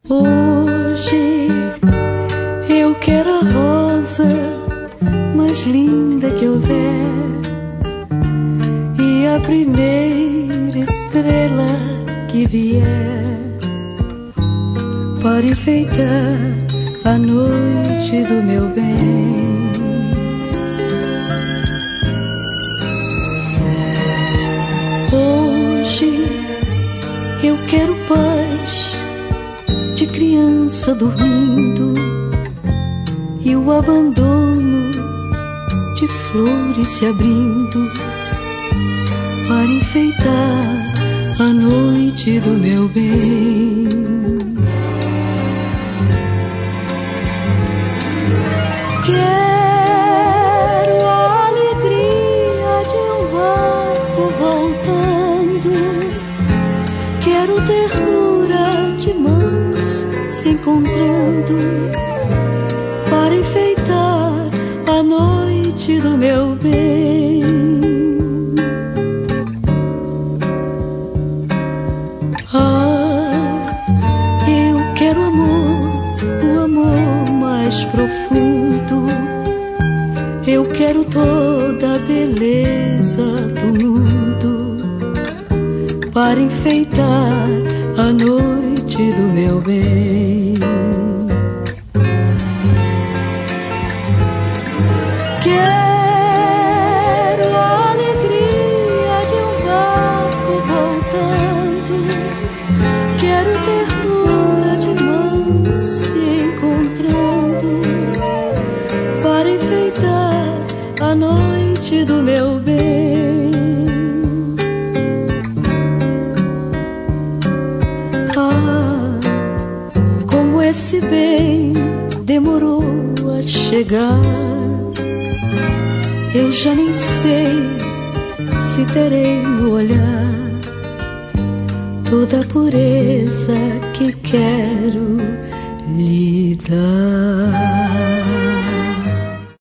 Hoje eu quero a rosa mais linda que houver e a primeira estrela que vier para enfeitar a noite do meu bem. Hoje eu quero paz de criança dormindo e o abandono de flores se abrindo para enfeitar a noite do meu bem. Quero a alegria de um barco voltando, quero ternura de mãos se encontrando para enfeitar a noite do meu bem. Ah, eu quero amor, o amor mais profundo. Eu quero toda a beleza do mundo para enfeitar a noite do meu bem. Quero a alegria de um barco voltando, quero ternura de mãos se encontrando para enfeitar a noite do meu bem. Ah, como esse bem demorou a chegar, eu já nem sei se terei no olhar toda a pureza que quero lhe dar.